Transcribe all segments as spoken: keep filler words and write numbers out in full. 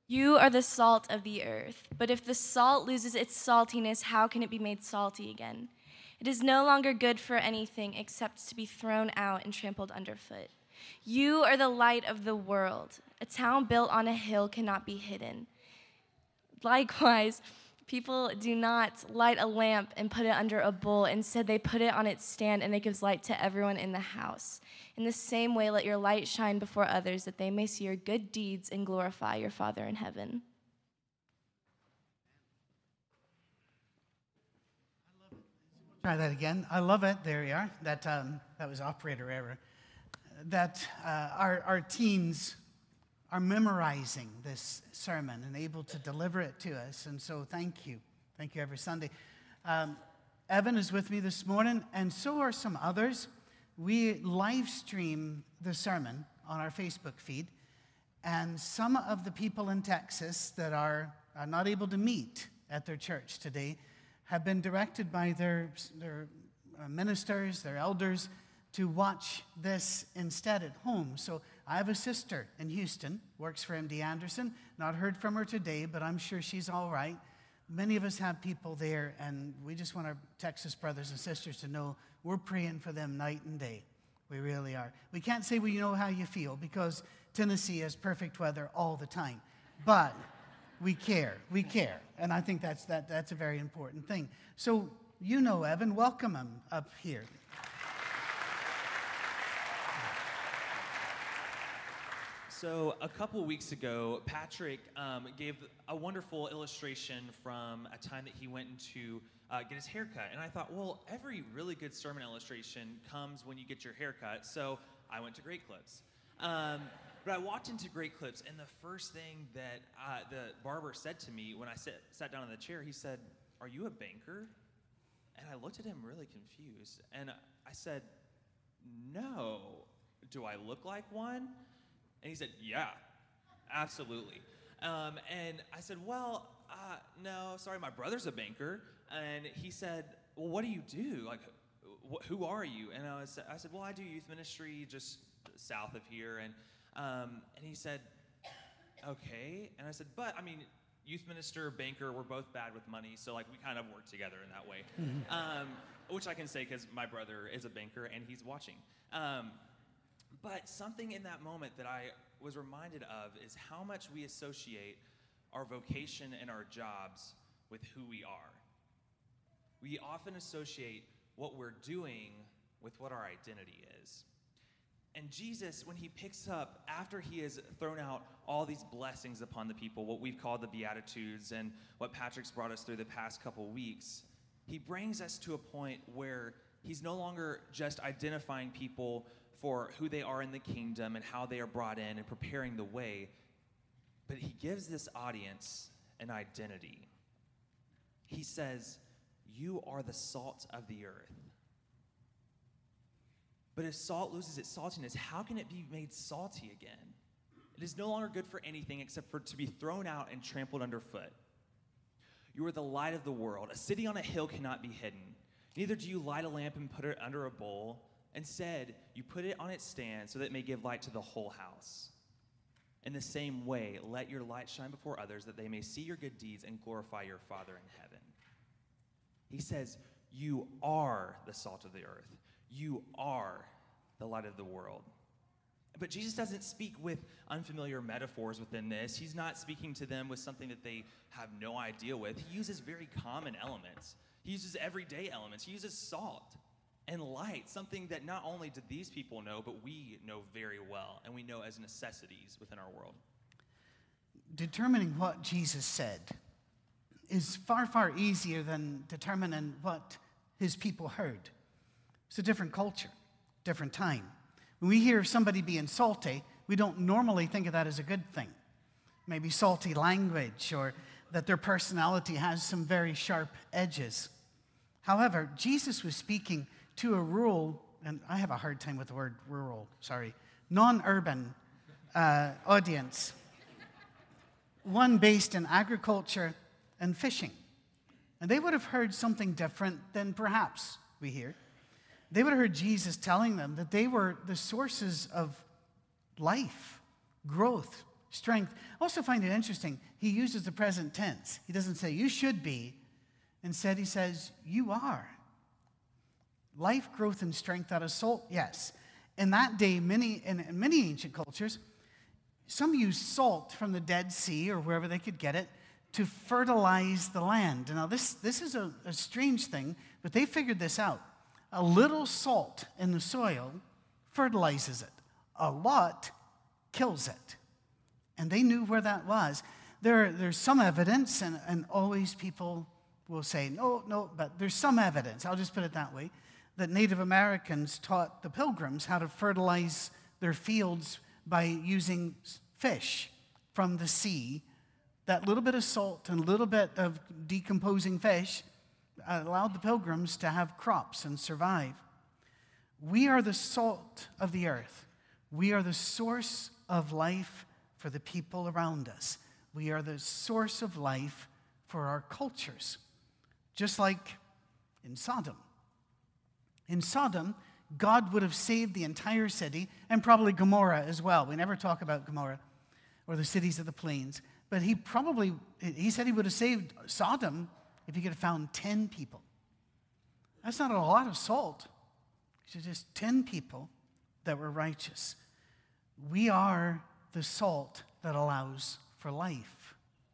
You are the salt of the earth, but if the salt loses its saltiness, how can it be made salty again? It is no longer good for anything except to be thrown out and trampled underfoot. You are the light of the world. A town built on a hill cannot be hidden. Likewise, people do not light a lamp and put it under a bowl. Instead, they put it on its stand, and it gives light to everyone in the house. In the same way, let your light shine before others, that they may see your good deeds and glorify your Father in heaven. Try that again. I love it. There you are. That um, that was operator error. That uh, our our teens are memorizing this sermon and able to deliver it to us. And so thank you. Thank you every Sunday. Um, Evan is with me this morning, and so are some others. We live stream the sermon on our Facebook feed, and some of the people in Texas that are, are not able to meet at their church today have been directed by their, their ministers, their elders, to watch this instead at home. So I have a sister in Houston, works for M D Anderson. Not heard from her today, but I'm sure she's all right. Many of us have people there, and we just want our Texas brothers and sisters to know we're praying for them night and day. We really are. We can't say we know how you feel, because Tennessee has perfect weather all the time. But we care. We care. And I think that's that that's a very important thing. So, you know Evan, welcome him up here. So a couple weeks ago, Patrick um, gave a wonderful illustration from a time that he went into uh, get his haircut. And I thought, well, every really good sermon illustration comes when you get your haircut. So I went to Great Clips. Um, but I walked into Great Clips, and the first thing that uh, the barber said to me when I sat, sat down in the chair, he said, "Are you a banker?" And I looked at him really confused. And I said, "No. Do I look like one?" And he said, "Yeah, absolutely." Um, and I said, "Well, uh, no, sorry, my brother's a banker." And he said, "Well, what do you do? Like, wh- who are you?" And I, was, I said, "Well, I do youth ministry just south of here." And um, and he said, "Okay." And I said, "But, I mean, youth minister, banker, we're both bad with money, so, like, we kind of work together in that way." um, which I can say because my brother is a banker and he's watching. Um, But something in that moment that I was reminded of is how much we associate our vocation and our jobs with who we are. We often associate what we're doing with what our identity is. And Jesus, when he picks up, after he has thrown out all these blessings upon the people, what we've called the Beatitudes and what Patrick's brought us through the past couple weeks, he brings us to a point where he's no longer just identifying people for who they are in the kingdom and how they are brought in and preparing the way, but he gives this audience an identity. He says, "You are the salt of the earth." But if salt loses its saltiness, how can it be made salty again? It is no longer good for anything except for to be thrown out and trampled underfoot. You are the light of the world. A city on a hill cannot be hidden. Neither do you light a lamp and put it under a bowl. Instead, you put it on its stand so that it may give light to the whole house. In the same way, let your light shine before others, that they may see your good deeds and glorify your Father in heaven. He says, you are the salt of the earth. You are the light of the world. But Jesus doesn't speak with unfamiliar metaphors within this. He's not speaking to them with something that they have no idea with. He uses very common elements. He uses everyday elements. He uses salt and light, something that not only did these people know, but we know very well, and we know as necessities within our world. Determining what Jesus said is far, far easier than determining what his people heard. It's a different culture, different time. When we hear somebody being salty, we don't normally think of that as a good thing. Maybe salty language, or that their personality has some very sharp edges. However, Jesus was speaking to a rural, and I have a hard time with the word rural, sorry, non-urban uh, audience. One based in agriculture and fishing. And they would have heard something different than perhaps we hear. They would have heard Jesus telling them that they were the sources of life, growth, strength. I also find it interesting. He uses the present tense. He doesn't say, you should be. Instead, he says, you are. Life, growth, and strength out of salt, yes. In that day, many in, in many ancient cultures, some used salt from the Dead Sea or wherever they could get it to fertilize the land. Now, this, this is a, a strange thing, but they figured this out. A little salt in the soil fertilizes it. A lot kills it. And they knew where that was. There, there's some evidence, and, and always people will say, no, no, but there's some evidence, I'll just put it that way, that Native Americans taught the Pilgrims how to fertilize their fields by using fish from the sea. That little bit of salt and a little bit of decomposing fish allowed the Pilgrims to have crops and survive. We are the salt of the earth. We are the source of life for the people around us. We are the source of life for our cultures. Just like in Sodom. In Sodom, God would have saved the entire city, and probably Gomorrah as well. We never talk about Gomorrah or the cities of the plains. But he probably, he said he would have saved Sodom if he could have found ten people. That's not a lot of salt. It's just ten people that were righteous. We are the salt that allows for life.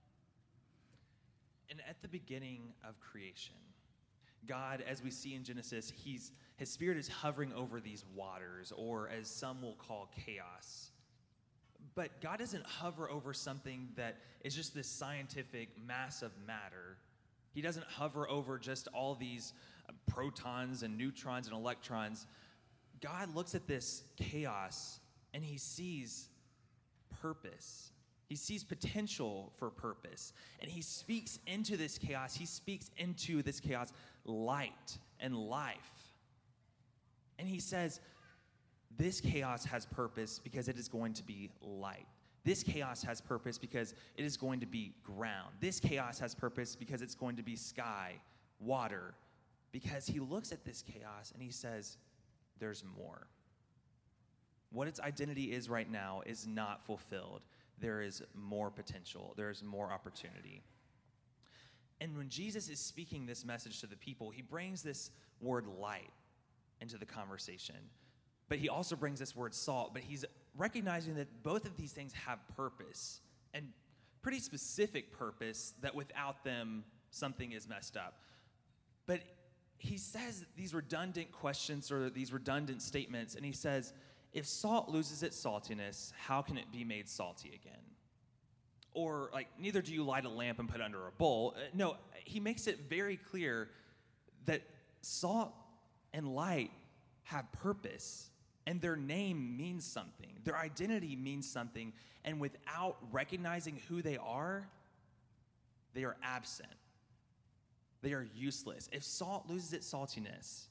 And at the beginning of creation, God, as we see in Genesis, he's, his spirit is hovering over these waters, or as some will call chaos. But God doesn't hover over something that is just this scientific mass of matter. He doesn't hover over just all these uh, protons and neutrons and electrons. God looks at this chaos and he sees purpose. He sees potential for purpose. And he speaks into this chaos. He speaks into this chaos light and life. And he says, this chaos has purpose because it is going to be light. This chaos has purpose because it is going to be ground. This chaos has purpose because it's going to be sky, water. Because he looks at this chaos and he says, there's more. What its identity is right now is not fulfilled. There is more potential. There is more opportunity. And when Jesus is speaking this message to the people, he brings this word light into the conversation. But he also brings this word salt, but he's recognizing that both of these things have purpose, and pretty specific purpose, that without them, something is messed up. But he says these redundant questions or these redundant statements, and he says, if salt loses its saltiness, how can it be made salty again? Or, like, neither do you light a lamp and put it under a bowl. Uh, no, he makes it very clear that salt and light have purpose, and their name means something. Their identity means something, and without recognizing who they are, they are absent. They are useless. If salt loses its saltiness,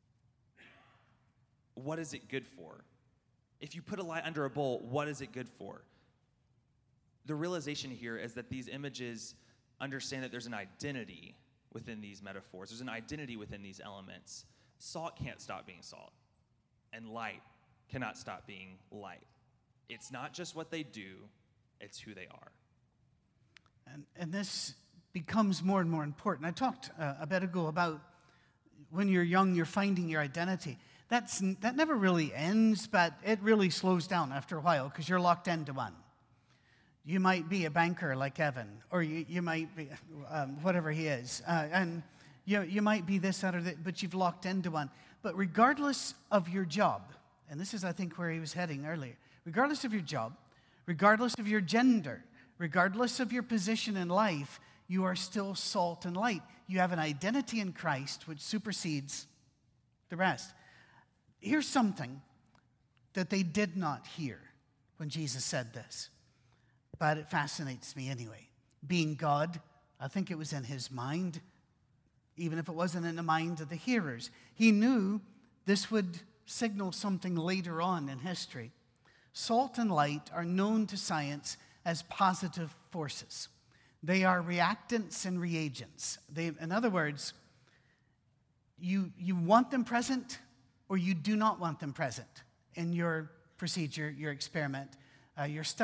what is it good for? If you put a light under a bowl, what is it good for? The realization here is that these images understand that there's an identity within these metaphors. There's an identity within these elements. Salt can't stop being salt, and light cannot stop being light. It's not just what they do, it's who they are. And, and this becomes more and more important. I talked uh, a bit ago about when you're young, you're finding your identity. That's, that never really ends, but it really slows down after a while because you're locked into one. You might be a banker like Evan, or you, you might be um, whatever he is. Uh, and you, you might be this, that, or that, but you've locked into one. But regardless of your job, and this is, I think, where he was heading earlier, regardless of your job, regardless of your gender, regardless of your position in life, you are still salt and light. You have an identity in Christ which supersedes the rest. Here's something that they did not hear when Jesus said this, but it fascinates me anyway. Being God, I think it was in his mind, even if it wasn't in the mind of the hearers. He knew this would signal something later on in history. Salt and light are known to science as positive forces. They are reactants and reagents. They, in other words, you, you want them present or you do not want them present in your procedure, your experiment, uh, your study.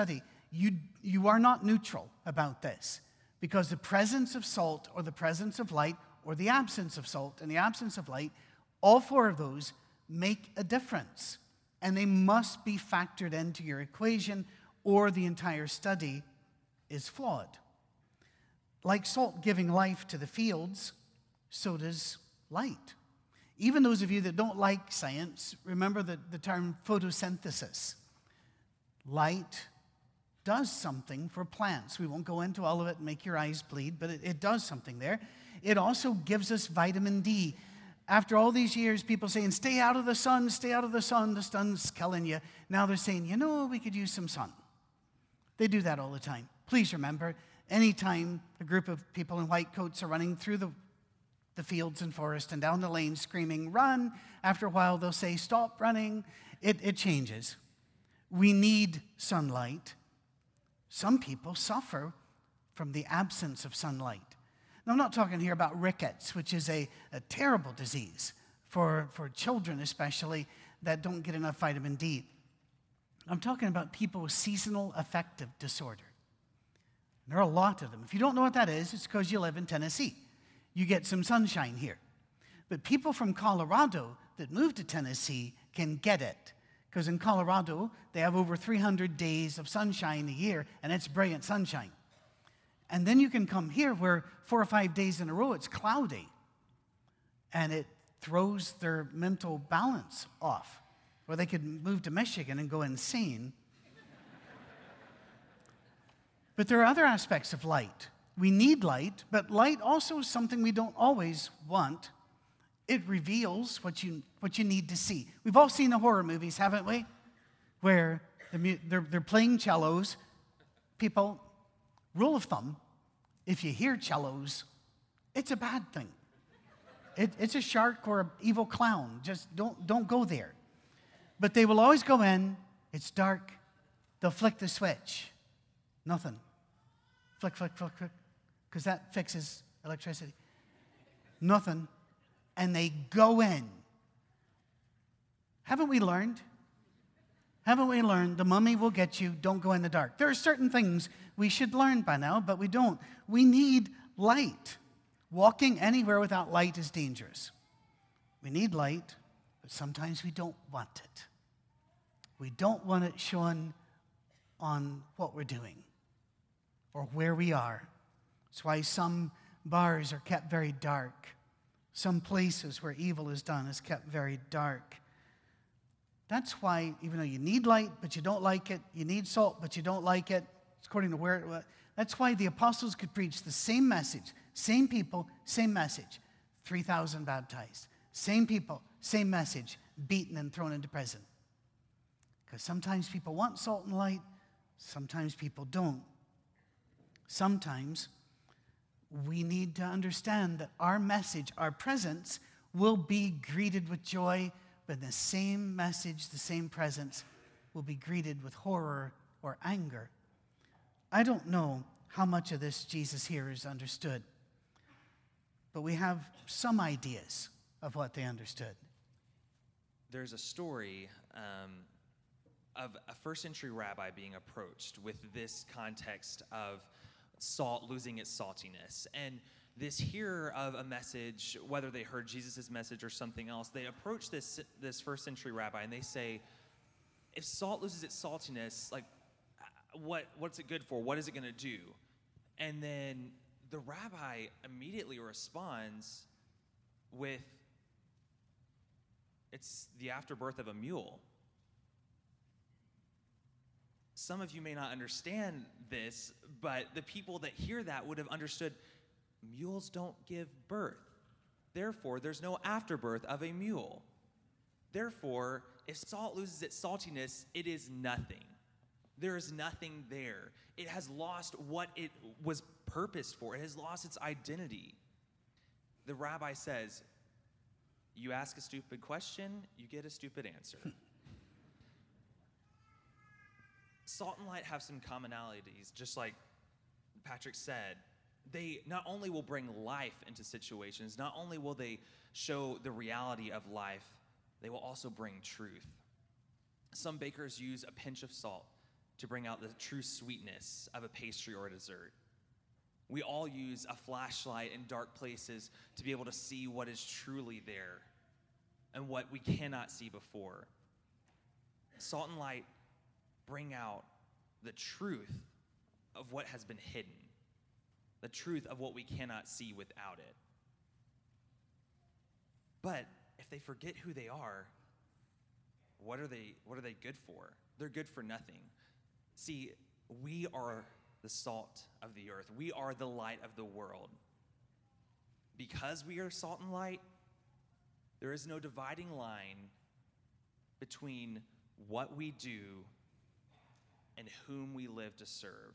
you, you are not neutral about this, because the presence of salt or the presence of light or the absence of salt and the absence of light, all four of those make a difference. And they must be factored into your equation, or the entire study is flawed. Like salt giving life to the fields, so does light. Even those of you that don't like science, remember the, the term photosynthesis. Light does something for plants. We won't go into all of it and make your eyes bleed, but it, it does something there. It also gives us vitamin D. After all these years, people saying, stay out of the sun, stay out of the sun, the sun's killing you. Now they're saying, you know, we could use some sun. They do that all the time. Please remember, anytime a group of people in white coats are running through the, the fields and forest and down the lane screaming, run, after a while they'll say, stop running. It, it changes. We need sunlight. Some people suffer from the absence of sunlight. Now, I'm not talking here about rickets, which is a, a terrible disease for, for children especially that don't get enough vitamin D. I'm talking about people with seasonal affective disorder. There are a lot of them. If you don't know what that is, it's because you live in Tennessee. You get some sunshine here. But people from Colorado that move to Tennessee can get it, because in Colorado, they have over three hundred days of sunshine a year, and it's brilliant sunshine. And then you can come here where four or five days in a row it's cloudy, and it throws their mental balance off. Or they could move to Michigan and go insane. But there are other aspects of light. We need light, but light also is something we don't always want. It reveals what you, what you need to see. We've all seen the horror movies, haven't we? Where the, they're, they're playing cellos. People, rule of thumb, if you hear cellos, it's a bad thing. It, it's a shark or an evil clown. Just don't, don't go there. But they will always go in. It's dark. They'll flick the switch. Nothing. Flick, flick, flick, flick. Because that fixes electricity. Nothing. And they go in. Haven't we learned? Haven't we learned the mummy will get you, don't go in the dark? There are certain things we should learn by now, but we don't. We need light. Walking anywhere without light is dangerous. We need light, but sometimes we don't want it. We don't want it shown on what we're doing or where we are. That's why some bars are kept very dark. Some places where evil is done is kept very dark. That's why, even though you need light, but you don't like it, you need salt, but you don't like it, it's according to where it was. That's why the apostles could preach the same message, same people, same message, three thousand baptized. Same people, same message, beaten and thrown into prison. Because sometimes people want salt and light, sometimes people don't. Sometimes we need to understand that our message, our presence, will be greeted with joy, but the same message, the same presence, will be greeted with horror or anger. I don't know how much of this Jesus here has understood, but we have some ideas of what they understood. There's a story um, of a first century rabbi being approached with this context of salt losing its saltiness. And this hearer of a message, whether they heard Jesus' message or something else, they approach this, this first century rabbi and they say, if salt loses its saltiness, like, what, what's it good for? What is it going to do? And then the rabbi immediately responds with, it's the afterbirth of a mule. Some of you may not understand this, but the people that hear that would have understood mules don't give birth. Therefore, there's no afterbirth of a mule. Therefore, if salt loses its saltiness, it is nothing. There is nothing there. It has lost what it was purposed for. It has lost its identity. The rabbi says, you ask a stupid question, you get a stupid answer. Salt and light have some commonalities, just like Patrick said. They not only will bring life into situations, not only will they show the reality of life, they will also bring truth. Some bakers use a pinch of salt to bring out the true sweetness of a pastry or a dessert. We all use a flashlight in dark places to be able to see what is truly there and what we cannot see before. Salt and light bring out the truth of what has been hidden, the truth of what we cannot see without it. But if they forget who they are, what are they, what are they good for? They're good for nothing. See, we are the salt of the earth. We are the light of the world. Because we are salt and light, there is no dividing line between what we do and whom we live to serve.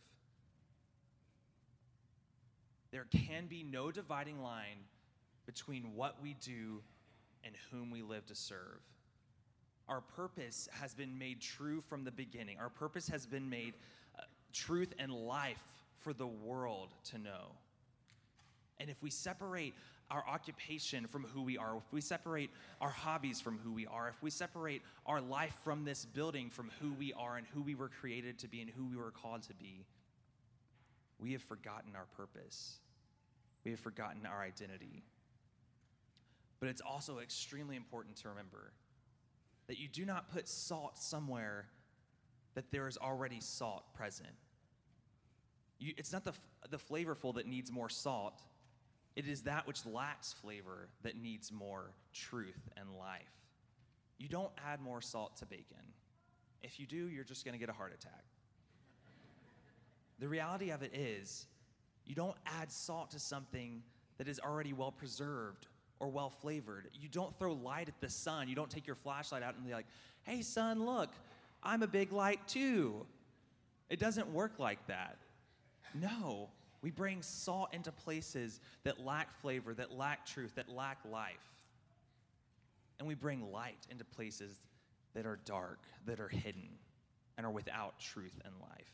There can be no dividing line between what we do and whom we live to serve. Our purpose has been made true from the beginning. Our purpose has been made uh, truth and life for the world to know. And if we separate our occupation from who we are, if we separate our hobbies from who we are, if we separate our life from this building from who we are and who we were created to be and who we were called to be, we have forgotten our purpose. We have forgotten our identity. But it's also extremely important to remember that you do not put salt somewhere that there is already salt present. You, it's not the, the flavorful that needs more salt. It is that which lacks flavor that needs more truth and life. You don't add more salt to bacon. If you do, you're just going to get a heart attack. The reality of it is, you don't add salt to something that is already well preserved or well flavored. You don't throw light at the sun. You don't take your flashlight out and be like, hey, sun, look, I'm a big light too. It doesn't work like that. No, we bring salt into places that lack flavor, that lack truth, that lack life. And we bring light into places that are dark, that are hidden, and are without truth and life.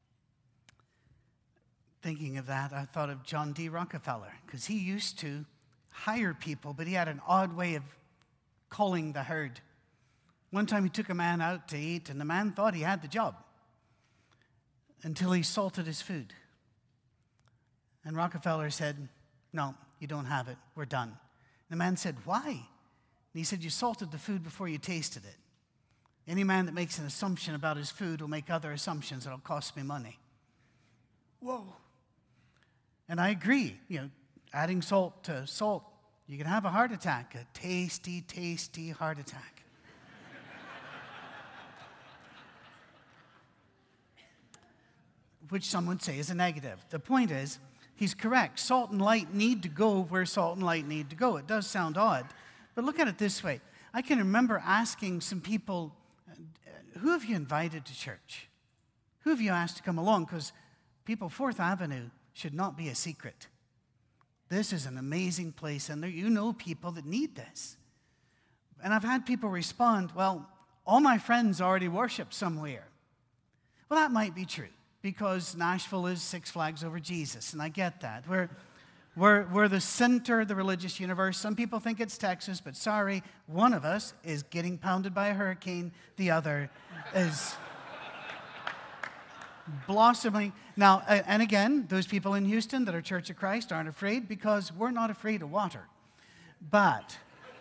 Thinking of that, I thought of John D. Rockefeller, because he used to hire people, but he had an odd way of calling the herd. One time he took a man out to eat, and the man thought he had the job until he salted his food. And Rockefeller said, no, you don't have it. We're done. And the man said, why? And he said, you salted the food before you tasted it. Any man that makes an assumption about his food will make other assumptions that'll cost me money. Whoa. And I agree. You know, adding salt to salt, you can have a heart attack, a tasty, tasty heart attack. Which some would say is a negative. The point is, he's correct. Salt and light need to go where salt and light need to go. It does sound odd, but look at it this way. I can remember asking some people, who have you invited to church? Who have you asked to come along? Because people, Fourth Avenue should not be a secret. This is an amazing place, and there, you know people that need this. And I've had people respond, well, all my friends already worship somewhere. Well, that might be true, because Nashville is Six Flags Over Jesus, and I get that. We're, we're, we're the center of the religious universe. Some people think it's Texas, but sorry, one of us is getting pounded by a hurricane. The other is blossoming. Now, and again, those people in Houston that are Church of Christ aren't afraid, because we're not afraid of water. But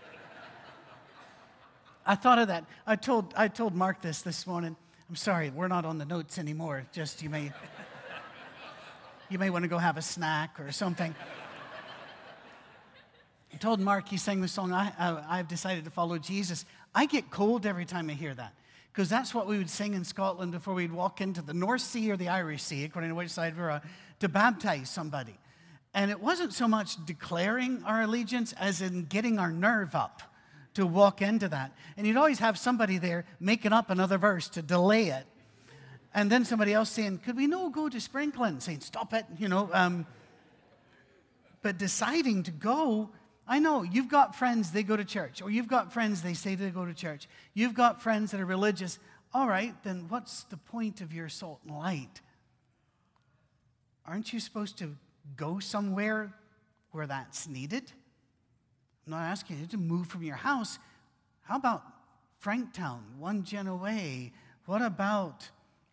I thought of that. I told, I told Mark this this morning. I'm sorry, we're not on the notes anymore. Just you may, you may want to go have a snack or something. I told Mark, he sang the song, I, I, I've decided to follow Jesus. I get cold every time I hear that, because that's what we would sing in Scotland before we'd walk into the North Sea or the Irish Sea, according to which side we're on, to baptize somebody. And it wasn't so much declaring our allegiance as in getting our nerve up to walk into that. And you'd always have somebody there making up another verse to delay it. And then somebody else saying, could we no go to sprinkling? Saying, stop it, you know. Um, but deciding to go, I know, you've got friends, they go to church. Or you've got friends, they say they go to church. You've got friends that are religious. All right, then what's the point of your salt and light? Aren't you supposed to go somewhere where that's needed? I'm not asking you to move from your house. How about Franktown, one gen away? What about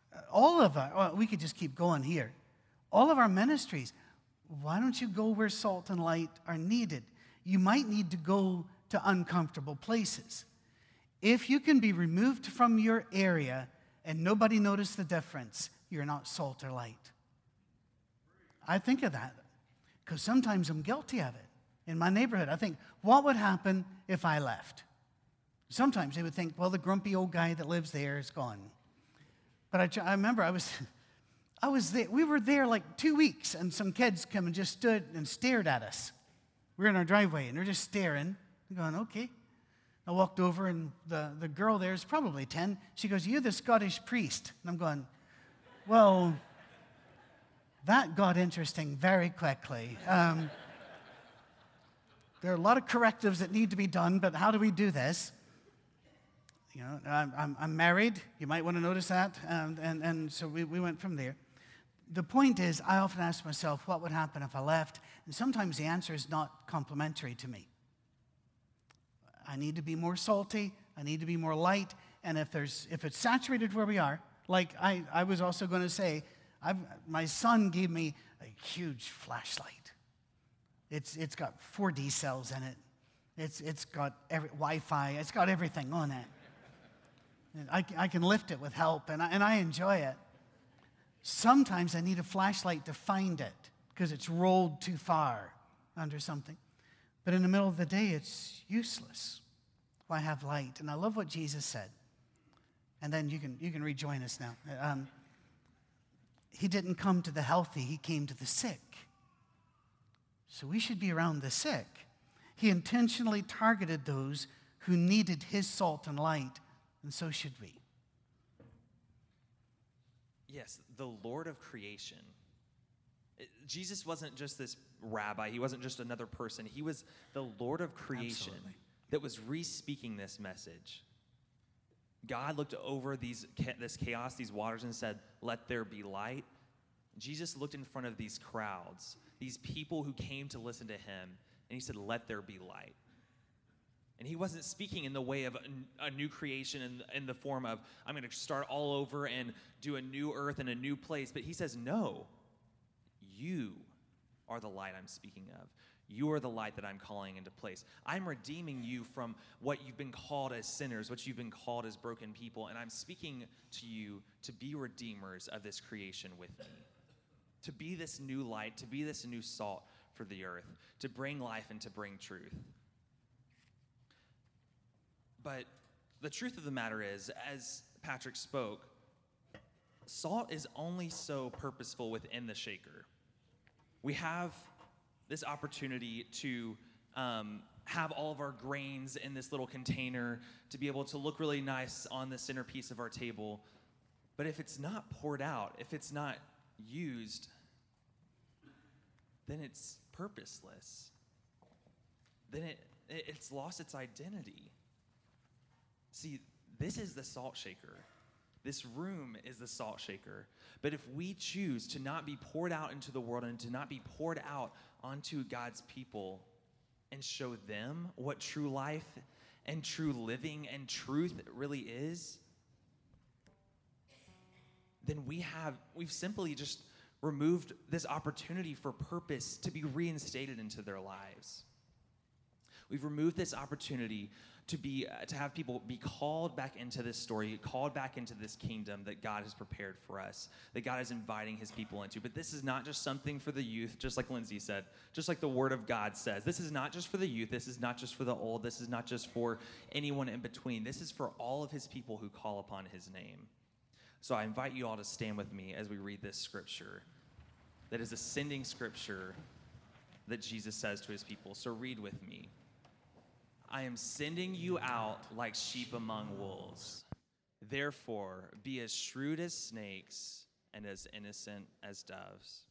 all of our, well, we could just keep going here. All of our ministries, why don't you go where salt and light are needed? You might need to go to uncomfortable places. If you can be removed from your area and nobody noticed the difference, you're not salt or light. I think of that because sometimes I'm guilty of it. In my neighborhood, I think, what would happen if I left? Sometimes they would think, well, the grumpy old guy that lives there is gone. But I, tr- I remember I was, I was there. We were there like two weeks, and some kids come and just stood and stared at us. We were in our driveway, and they're just staring. I'm going, okay. I walked over, and the, the girl there is probably ten. She goes, you're the Scottish priest. And I'm going, well, that got interesting very quickly. Um, there are a lot of correctives that need to be done, but how do we do this? You know, I'm, I'm, I'm married. You might want to notice that. And, and, and so we, we went from there. The point is, I often ask myself, what would happen if I left? And sometimes the answer is not complimentary to me. I need to be more salty. I need to be more light. And if there's if it's saturated where we are, like I, I was also going to say, I've, my son gave me a huge flashlight. It's it's got four D cells in it. It's it's got every, Wi-Fi. It's got everything on it. And I, I can lift it with help, and I, and I enjoy it. Sometimes I need a flashlight to find it because it's rolled too far under something. But in the middle of the day, it's useless. Why have light? And I love what Jesus said. And then you can you can rejoin us now. Um, he didn't come to the healthy. He came to the sick. So we should be around the sick. He intentionally targeted those who needed his salt and light. And so should we. Yes, the Lord of creation. It- Jesus wasn't just this rabbi. He wasn't just another person. He was the Lord of creation Absolutely. that was re-speaking this message. God looked over these cha- this chaos, these waters, and said, let there be light. Jesus looked in front of these crowds, these people who came to listen to him, and he said, let there be light. And he wasn't speaking in the way of a, a new creation in, in the form of, I'm going to start all over and do a new earth and a new place. But he says, no, you are the light I'm speaking of. You are the light that I'm calling into place. I'm redeeming you from what you've been called as sinners, what you've been called as broken people. And I'm speaking to you to be redeemers of this creation with me. To be this new light, to be this new salt for the earth, to bring life and to bring truth. But the truth of the matter is, as Patrick spoke, salt is only so purposeful within the shaker. We have this opportunity to um, have all of our grains in this little container, to be able to look really nice on the centerpiece of our table. But if it's not poured out, if it's not used, then it's purposeless. Then it, it's lost its identity. See, this is the salt shaker. This room is the salt shaker. But if we choose to not be poured out into the world and to not be poured out onto God's people and show them what true life and true living and truth really is, then we have, we've simply just removed this opportunity for purpose to be reinstated into their lives. We've removed this opportunity to be uh, to have people be called back into this story, called back into this kingdom that God has prepared for us, that God is inviting his people into. But this is not just something for the youth, just like Lindsay said, just like the word of God says. This is not just for the youth. This is not just for the old. This is not just for anyone in between. This is for all of his people who call upon his name. So I invite you all to stand with me as we read this scripture that is a sending scripture that Jesus says to his people. So read with me. I am sending you out like sheep among wolves. Therefore, be as shrewd as snakes and as innocent as doves.